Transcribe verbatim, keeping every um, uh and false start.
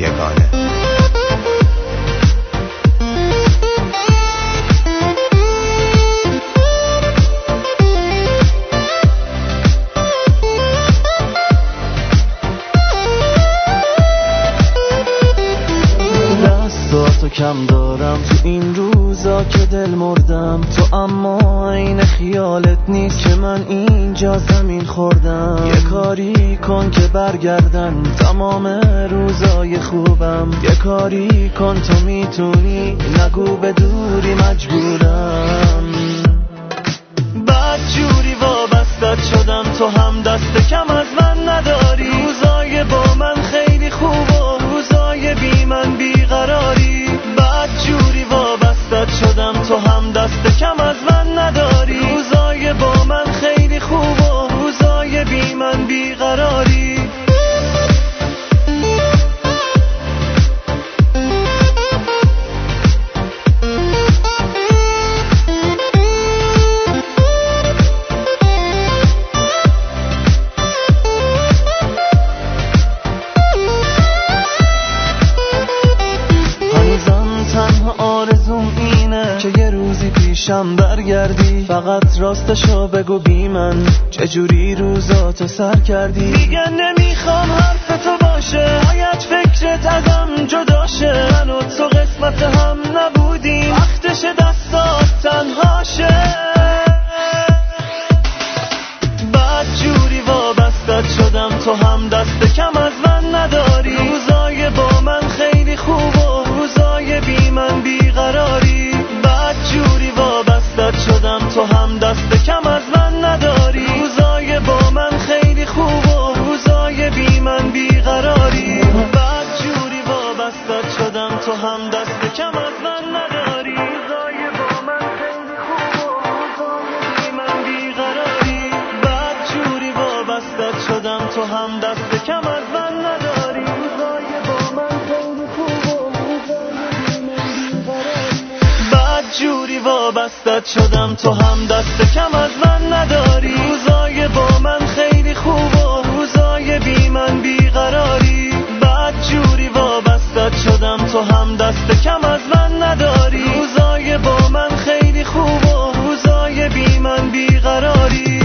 یگانه. دستاتو کم دارم تو این روزا که دل مردم تو، اما این خیالت نیست که من اینجا زمین خوردم. یه کاری کن که برگردن تمام روزای خوبم، یه کاری کن تو میتونی، نگو به دوری مجبورم. بعد جوری وابستت شدم تو هم دست کم از من نداری، روزای با من خیلی خوب و روزای بی من بیقراری. بعد جوری وابستت شدم تو هم دست کم از من نداری، روزای با من خیلی خوب و روزای بی من بیقراری. که یه روزی پیشم برگردی، فقط راستشو بگو بی من چجوری روزاتو سر کردی. دیگه نمیخوام حرف تو باشه، باید فکرت ازم جداشه، من و تو قسمت هم نبودیم، وقتش دستات تنهاشه. بعد جوری وابستت شدم تو هم دست کم از من نداری، روزای با من خیلی خوب و روزای بی من بیقراری. بعد جوری وابستت شدم تو هم دست کم از من نداری، روزای با من خیلی خوب و روزای بی من بیقراری. بعد جوری وابستت شدم تو هم دست کم از من نداری، روزای با من خیلی خوب و روزای بی من بیقراری. بعد جوری وابستت شدم تو هم دست کم از من نداری، روزای با من خیلی خوب و روزای بی من بیقراری. بعد جوری وابستت شدم تو هم دست کم از من نداری، روزای با من خیلی خوب و روزای بی من بیقراری. بعد جوری وابستت شدم تو هم دست کم از من نداری، روزای با من خیلی خوب و روزای بی من بیقراری.